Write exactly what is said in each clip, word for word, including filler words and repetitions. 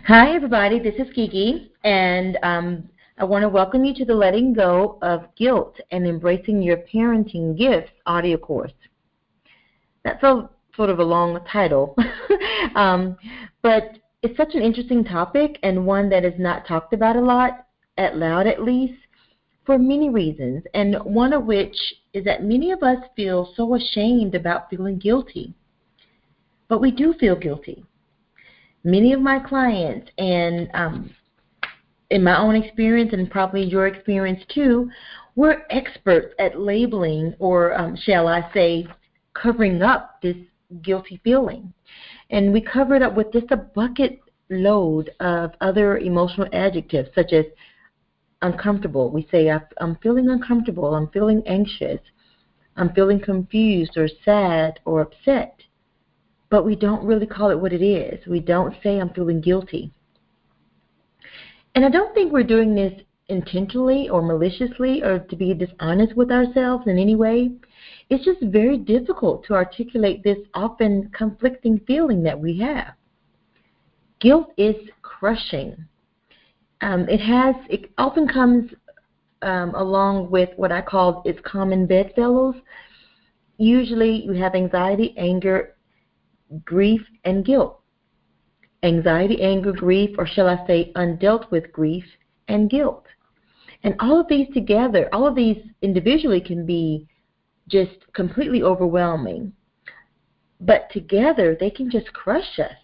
Hi, everybody. This is Kiki, and um, I want to welcome you to the Letting Go of Guilt and Embracing Your Parenting Gifts audio course. That's a sort of a long title, um, but it's such an interesting topic and one that is not talked about a lot, at loud at least, for many reasons, and one of which is that many of us feel so ashamed about feeling guilty. But we do feel guilty. Many of my clients, and um, in my own experience and probably your experience too, we're experts at labeling or, um, shall I say, covering up this guilty feeling. And we cover it up with just a bucket load of other emotional adjectives such as uncomfortable. We say, I'm feeling uncomfortable, I'm feeling anxious, I'm feeling confused or sad or upset. But we don't really call it what it is. We don't say I'm feeling guilty. And I don't think we're doing this intentionally or maliciously or to be dishonest with ourselves in any way. It's just very difficult to articulate this often conflicting feeling that we have. Guilt is crushing. Um, it has. It often comes um, along with what I call its common bedfellows. Usually you have anxiety, anger, grief, and guilt. Anxiety, anger, grief, or shall I say undealt with grief and guilt. And all of these together, all of these individually can be just completely overwhelming. But together, they can just crush us.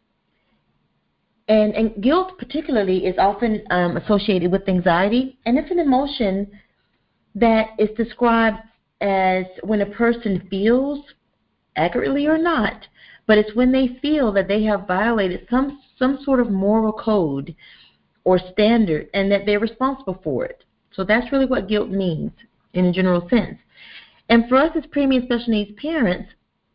And, and guilt particularly is often um, associated with anxiety, and it's an emotion that is described as when a person feels, accurately or not, but it's when they feel that they have violated some some sort of moral code or standard and that they're responsible for it. So that's really what guilt means in a general sense. And for us as preemie and special needs parents,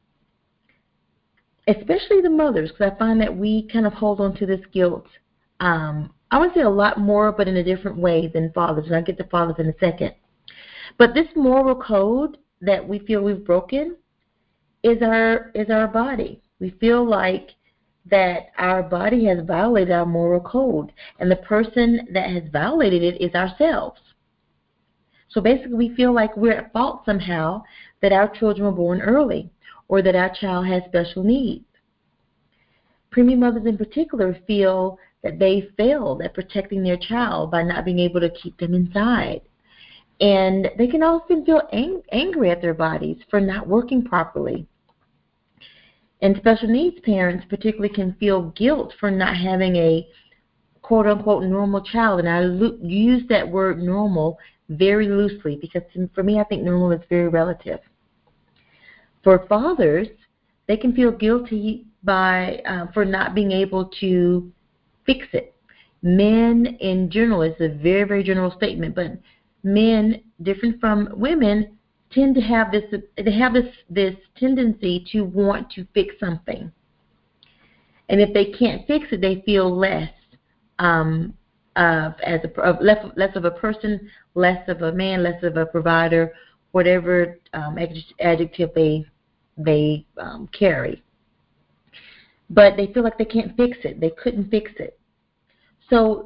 especially the mothers, because I find that we kind of hold on to this guilt, um, I would say a lot more, but in a different way than fathers, and I'll get to fathers in a second. But this moral code that we feel we've broken is our is our body. We feel like that our body has violated our moral code, and the person that has violated it is ourselves. So basically, we feel like we're at fault somehow that our children were born early or that our child has special needs. Preemie mothers in particular feel that they failed at protecting their child by not being able to keep them inside. And they can often feel ang- angry at their bodies for not working properly. And special needs parents particularly can feel guilt for not having a quote-unquote normal child. And I lo- use that word normal very loosely because for me I think normal is very relative. For fathers, they can feel guilty by uh, for not being able to fix it. Men in general, it's a very, very general statement, but men, different from women, tend to have this they have this this tendency to want to fix something, and if they can't fix it, they feel less um, of as a of less less of a person, less of a man, less of a provider, whatever um, adjective they they um, carry. But they feel like they can't fix it. They couldn't fix it. So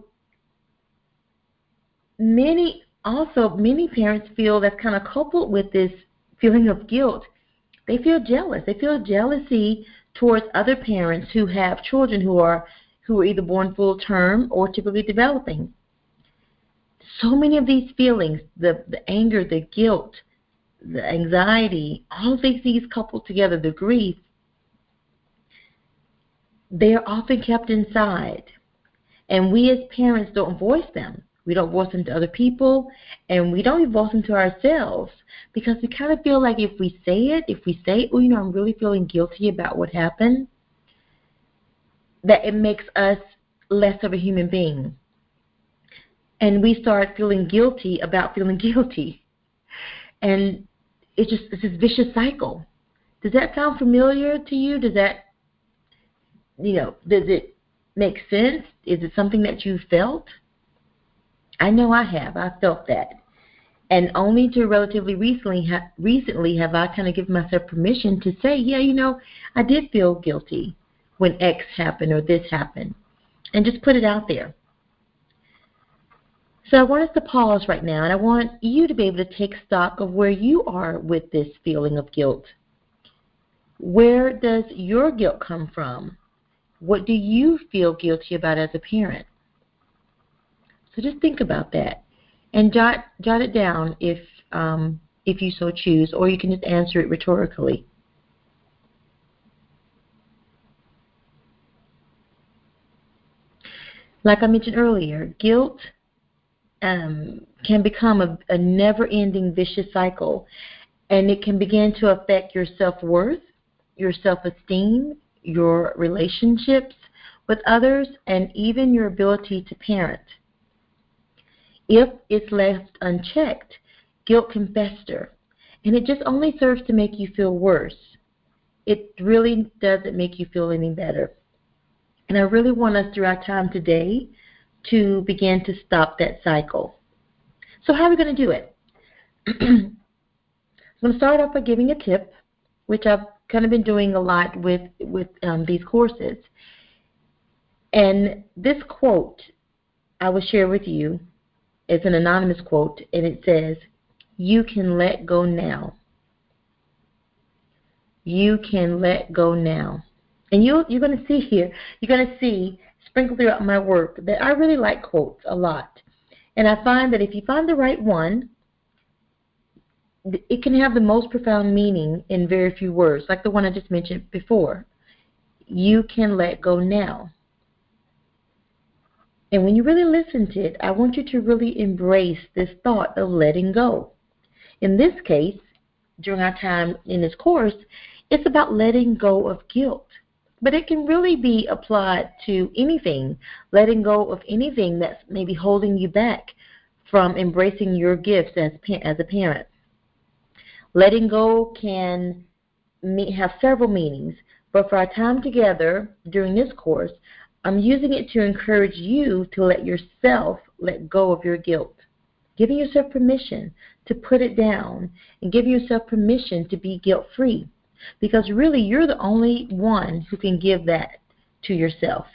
many also many parents feel that's kind of coupled with this feeling of guilt. They feel jealous. They feel jealousy towards other parents who have children who are who are either born full term or typically developing. So many of these feelings, the, the anger, the guilt, the anxiety, all of these things coupled together, the grief, they are often kept inside. And we as parents don't voice them. We don't voice them to other people, and we don't even voice them to ourselves because we kind of feel like if we say it, if we say, oh, you know, I'm really feeling guilty about what happened, that it makes us less of a human being. And we start feeling guilty about feeling guilty. And it's just it's this vicious cycle. Does that sound familiar to you? Does that, you know, does it make sense? Is it something that you felt? I know I have. I felt that. And only to relatively recently, ha- recently have I kind of given myself permission to say, yeah, you know, I did feel guilty when X happened or this happened. and just put it out there. So I want us to pause right now, and I want you to be able to take stock of where you are with this feeling of guilt. Where does your guilt come from? What do you feel guilty about as a parent? So just think about that, and jot jot it down if um, if you so choose, or you can just answer it rhetorically. Like I mentioned earlier, guilt um, can become a, a never-ending vicious cycle, and it can begin to affect your self-worth, your self-esteem, your relationships with others, and even your ability to parent. If it's left unchecked, guilt can fester, and it just only serves to make you feel worse. It really doesn't make you feel any better. And I really want us through our time today to begin to stop that cycle. So how are we going to do it? I'm going to start off by giving a tip, which I've kind of been doing a lot with, with um, these courses. And this quote I will share with you is an anonymous quote, and it says, "You can let go now. You can let go now." And you, you're going to see here, you're going to see sprinkled throughout my work that I really like quotes a lot. And I find that if you find the right one, it can have the most profound meaning in very few words, like the one I just mentioned before. You can let go now. And when you really listen to it, I want you to really embrace this thought of letting go. In this case, during our time in this course, it's about letting go of guilt. But it can really be applied to anything, letting go of anything that's maybe holding you back from embracing your gifts as, as a parent. Letting go can have several meanings, but for our time together during this course, I'm using it to encourage you to let yourself let go of your guilt, giving yourself permission to put it down and giving yourself permission to be guilt-free, because really you're the only one who can give that to yourself.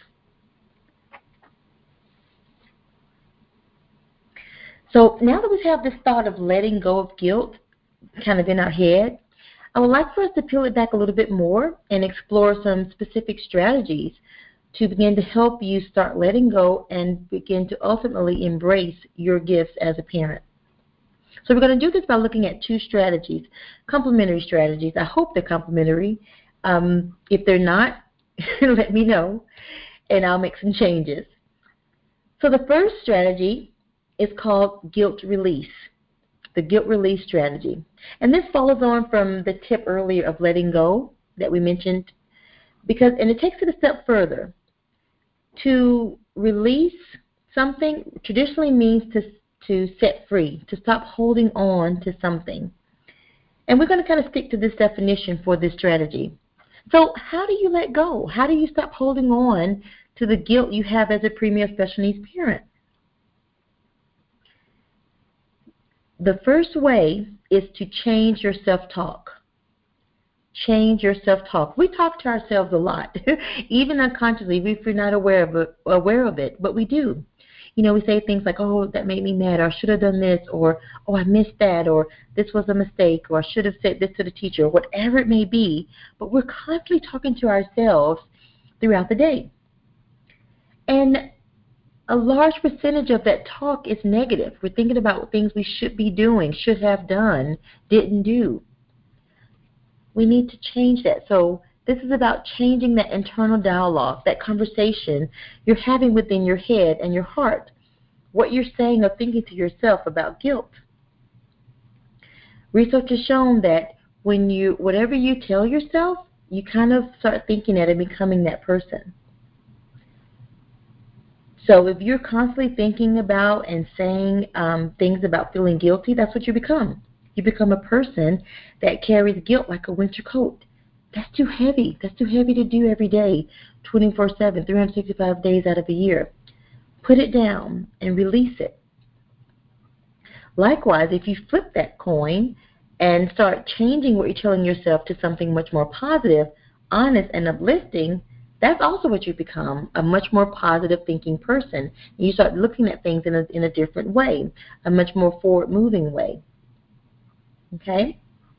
So now that we have this thought of letting go of guilt kind of in our head, I would like for us to peel it back a little bit more and explore some specific strategies to begin to help you start letting go and begin to ultimately embrace your gifts as a parent. So we're going to do this by looking at two strategies, complementary strategies. I hope they're complementary. Um, if they're not, let me know, and I'll make some changes. So the first strategy is called guilt release, the guilt release strategy. And this follows on from the tip earlier of letting go that we mentioned, because, and it takes it a step further. To release something traditionally means to to set free, to stop holding on to something. And we're going to kind of stick to this definition for this strategy. So how do you let go? How do you stop holding on to the guilt you have as a premier special needs parent? The first way is to change your self-talk. Change your self-talk. We talk to ourselves a lot, even unconsciously, if we're not aware of it, aware of it, but we do. You know, we say things like, oh, that made me mad, or I should have done this, or, oh, I missed that, or this was a mistake, or I should have said this to the teacher, or whatever it may be, but we're constantly talking to ourselves throughout the day. And a large percentage of that talk is negative. We're thinking about things we should be doing, should have done, didn't do. We need to change that. So this is about changing that internal dialogue, that conversation you're having within your head and your heart, what you're saying or thinking to yourself about guilt. Research has shown that when you, whatever you tell yourself, you kind of start thinking that and becoming that person. So if you're constantly thinking about and saying um, things about feeling guilty, that's what you become. You become a person that carries guilt like a winter coat. That's too heavy. That's too heavy to do every day, twenty-four seven, three hundred sixty-five days out of a year. Put it down and release it. Likewise, if you flip that coin and start changing what you're telling yourself to something much more positive, honest, and uplifting, that's also what you become, a much more positive thinking person. You start looking at things in a, in a different way, a much more forward-moving way. Okay?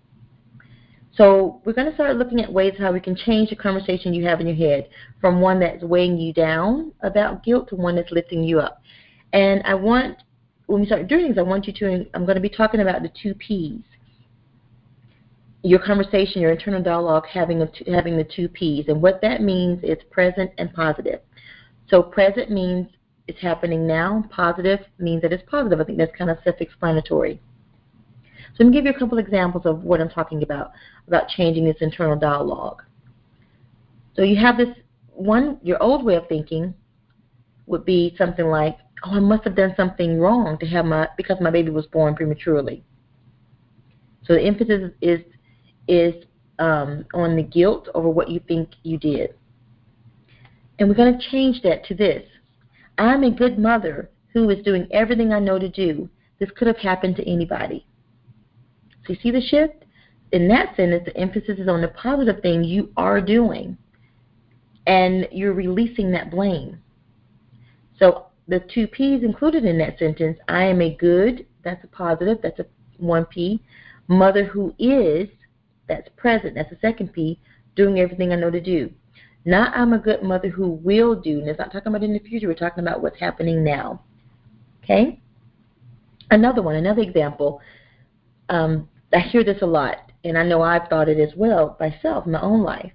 So we're going to start looking at ways how we can change the conversation you have in your head from one that's weighing you down about guilt to one that's lifting you up. And I want, when we start doing things, I want you to, I'm going to be talking about the two P's. Your conversation, your internal dialogue, having, a, having the two P's. And what that means is present and positive. So present means it's happening now. Positive means that it's positive. I think that's kind of self-explanatory. So I'm going to give you a couple examples of what I'm talking about, about changing this internal dialogue. So you have this one, your old way of thinking would be something like, oh, I must have done something wrong to have my, because my baby was born prematurely. So the emphasis is is um, on the guilt over what you think you did. And we're going to change that to this. I'm a good mother who is doing everything I know to do. This could have happened to anybody. So you see the shift? In that sentence, the emphasis is on the positive thing you are doing, and you're releasing that blame. So the two P's included in that sentence, I am a good, that's a positive, that's a one P. Mother who is, that's present, that's the second P, doing everything I know to do. Not I'm a good mother who will do, and it's not talking about in the future, we're talking about what's happening now. Okay? Another one, another example. Um, I hear this a lot, and I know I've thought it as well myself in my own life.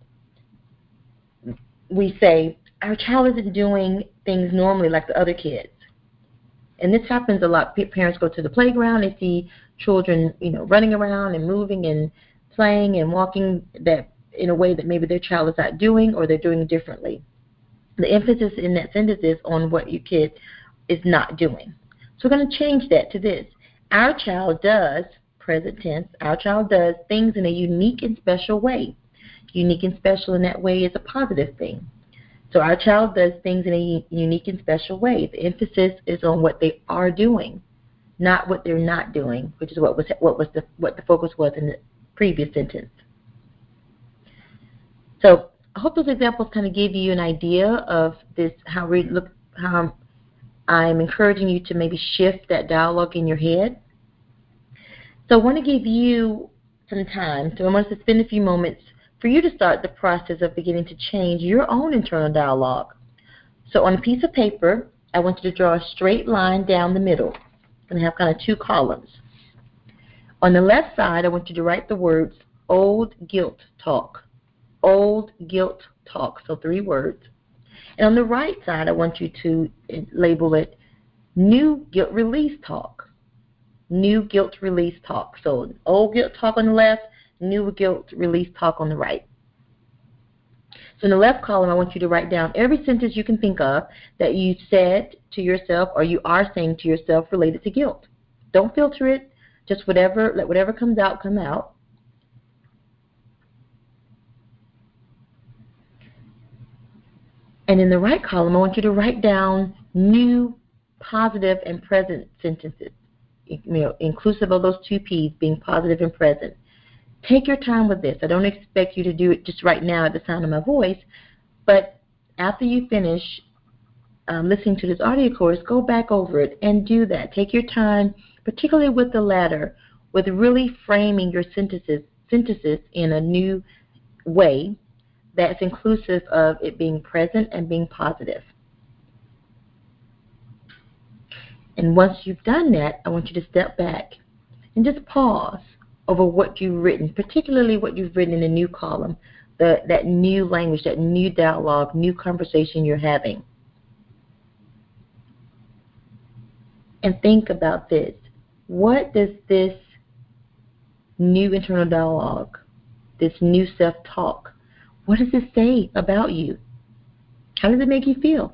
We say, our child isn't doing things normally like the other kids. And this happens a lot. Parents go to the playground, they see children, you know, running around and moving and playing and walking that in a way that maybe their child is not doing, or they're doing differently. The emphasis in that sentence is on what your kid is not doing. So we're going to change that to this. Our child does, present tense, our child does things in a unique and special way. Unique and special in that way is a positive thing. So our child does things in a unique and special way. The emphasis is on what they are doing, not what they're not doing, which is what was what was the what the focus was in the previous sentence. So I hope those examples kind of give you an idea of this, how we look, how I'm encouraging you to maybe shift that dialogue in your head. So I want to give you some time. So I want us to spend a few moments for you to start the process of beginning to change your own internal dialogue. So on a piece of paper, I want you to draw a straight line down the middle. It's going to have kind of two columns. On the left side, I want you to write the words, old guilt talk. Old guilt talk, so three words. And on the right side, I want you to label it new guilt release talk. New guilt release talk. So old guilt talk on the left, new guilt release talk on the right. So in the left column, I want you to write down every sentence you can think of that you said to yourself or you are saying to yourself related to guilt. Don't filter it. Just whatever, let whatever comes out come out. And in the right column, I want you to write down new, positive, and present sentences, you know, inclusive of those two P's, being positive and present. Take your time with this. I don't expect you to do it just right now at the sound of my voice, but after you finish um, listening to this audio course, go back over it and do that. Take your time, particularly with the latter, with really framing your sentences, sentences in a new way that's inclusive of it being present and being positive. And once you've done that, I want you to step back and just pause over what you've written, particularly what you've written in the new column, the, that new language, that new dialogue, new conversation you're having. And think about this. What does this new internal dialogue, this new self-talk, what does it say about you? How does it make you feel?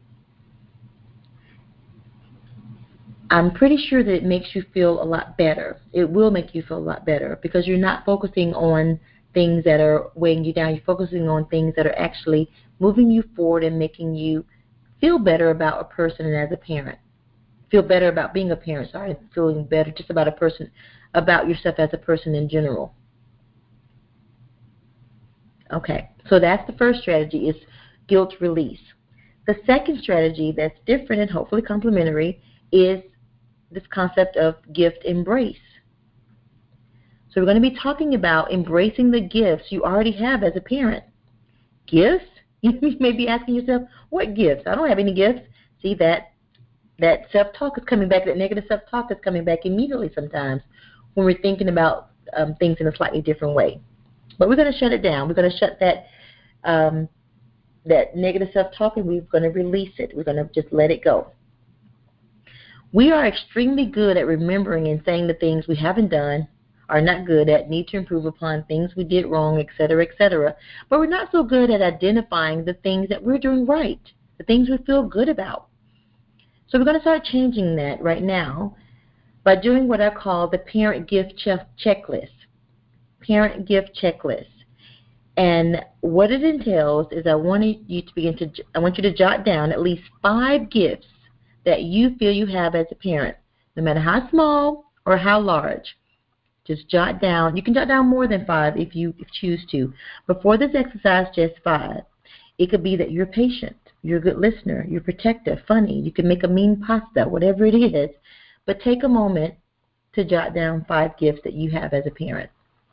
I'm pretty sure that it makes you feel a lot better. It will make you feel a lot better because you're not focusing on things that are weighing you down. You're focusing on things that are actually moving you forward and making you feel better about a person and as a parent. Feel better about being a parent, sorry, feeling better just about a person, about yourself as a person in general. Okay, so that's the first strategy, is guilt release. The second strategy that's different and hopefully complementary is this concept of gift embrace. So we're going to be talking about embracing the gifts you already have as a parent. Gifts? You may be asking yourself, what gifts? I don't have any gifts. See, that that self-talk is coming back, that negative self-talk is coming back immediately sometimes when we're thinking about um, things in a slightly different way. But we're going to shut it down. We're going to shut that um, that negative self-talk, and we're going to release it. We're going to just let it go. We are extremely good at remembering and saying the things we haven't done, are not good at, need to improve upon, things we did wrong, et cetera, et cetera. But we're not so good at identifying the things that we're doing right, the things we feel good about. So we're going to start changing that right now by doing what I call the parent gift checklist. Parent gift checklist. And what it entails is I want you to begin to, I want you to jot down at least five gifts that you feel you have as a parent, no matter how small or how large. Just jot down. You can jot down more than five if you choose to. But for this exercise, just five. It could be that you're patient, you're a good listener, you're protective, funny, you can make a mean pasta, whatever it is. But take a moment to jot down five gifts that you have as a parent.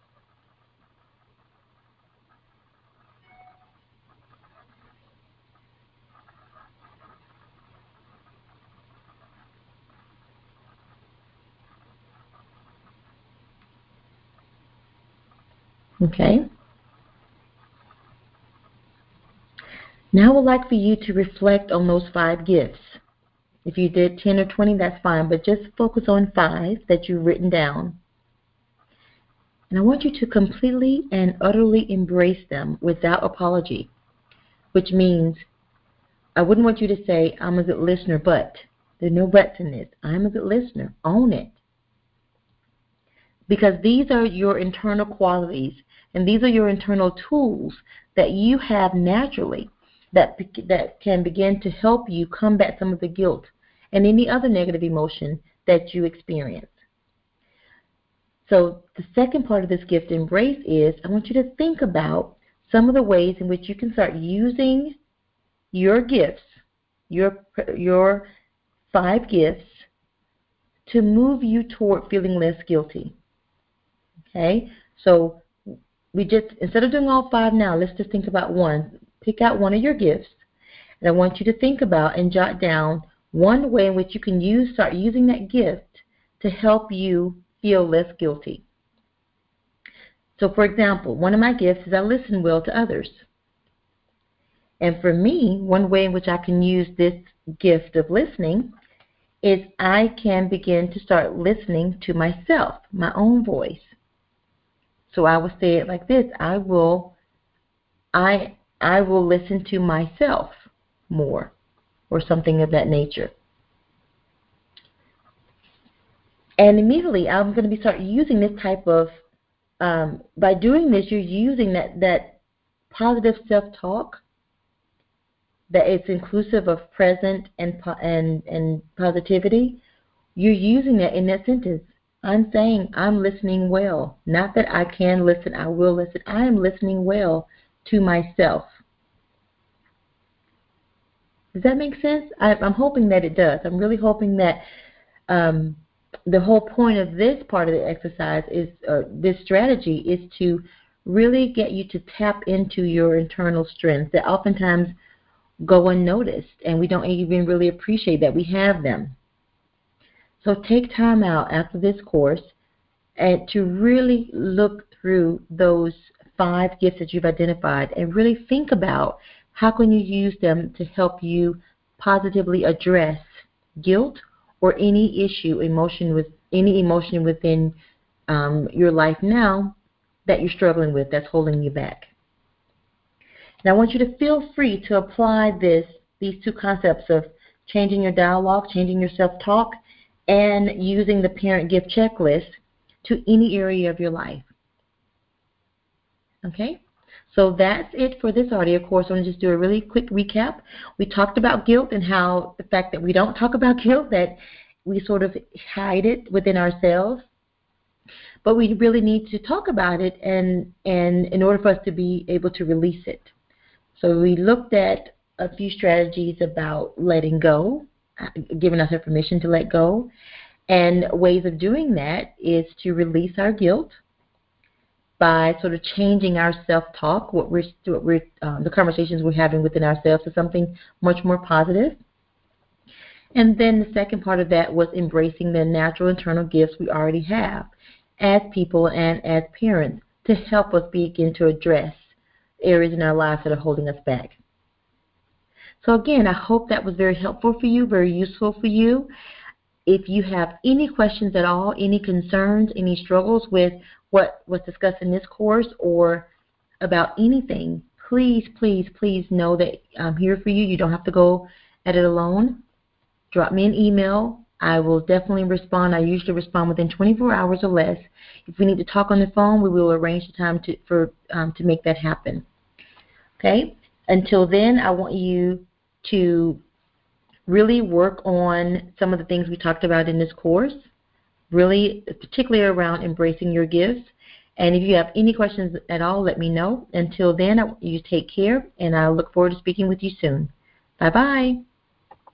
Okay? Now I would like for you to reflect on those five gifts. If you did ten or twenty, that's fine, but just focus on five that you've written down. And I want you to completely and utterly embrace them without apology, which means I wouldn't want you to say, I'm a good listener, but. There are no buts in this. I'm a good listener. Own it. Because these are your internal qualities, and these are your internal tools that you have naturally that that can begin to help you combat some of the guilt and any other negative emotion that you experience. So the second part of this gift embrace is I want you to think about some of the ways in which you can start using your gifts, your your five gifts, to move you toward feeling less guilty. Okay? So we just, instead of doing all five now, let's just think about one. Pick out one of your gifts, and I want you to think about and jot down one way in which you can use, start using that gift to help you feel less guilty. So, for example, one of my gifts is I listen well to others. And for me, one way in which I can use this gift of listening is I can begin to start listening to myself, my own voice. So I will say it like this: I will, I, I will listen to myself more, or something of that nature. And immediately I'm going to be start using this type of, um, by doing this, you're using that, that positive self-talk that it's inclusive of present and, and, and positivity. You're using that in that sentence. I'm saying I'm listening well. Not that I can listen, I will listen. I am listening well to myself. Does that make sense? I, I'm hoping that it does. I'm really hoping that um, the whole point of this part of the exercise is, uh, this strategy is to really get you to tap into your internal strengths that oftentimes go unnoticed, and we don't even really appreciate that we have them. So take time out after this course and to really look through those five gifts that you've identified and really think about how can you use them to help you positively address guilt or any issue, emotion with any emotion within um, your life now that you're struggling with that's holding you back. Now I want you to feel free to apply this, these two concepts of changing your dialogue, changing your self-talk, and using the parent gift checklist to any area of your life. Okay? So that's it for this audio course. I want to just do a really quick recap. We talked about guilt and how the fact that we don't talk about guilt, that we sort of hide it within ourselves. But we really need to talk about it and, and in order for us to be able to release it. So we looked at a few strategies about letting go, giving us permission to let go. And ways of doing that is to release our guilt by sort of changing our self-talk, what we're, what we're um, the conversations we're having within ourselves to something much more positive. And then the second part of that was embracing the natural internal gifts we already have as people and as parents to help us begin to address areas in our lives that are holding us back. So again, I hope that was very helpful for you, very useful for you. If you have any questions at all, any concerns, any struggles with what was discussed in this course or about anything, please, please, please know that I'm here for you. You don't have to go at it alone. Drop me an email. I will definitely respond. I usually respond within twenty-four hours or less. If we need to talk on the phone, we will arrange the time to, for, um, to make that happen. Okay? Until then, I want you to really work on some of the things we talked about in this course, really particularly around embracing your gifts. And if you have any questions at all, let me know. Until then, you take care, and I look forward to speaking with you soon. Bye-bye.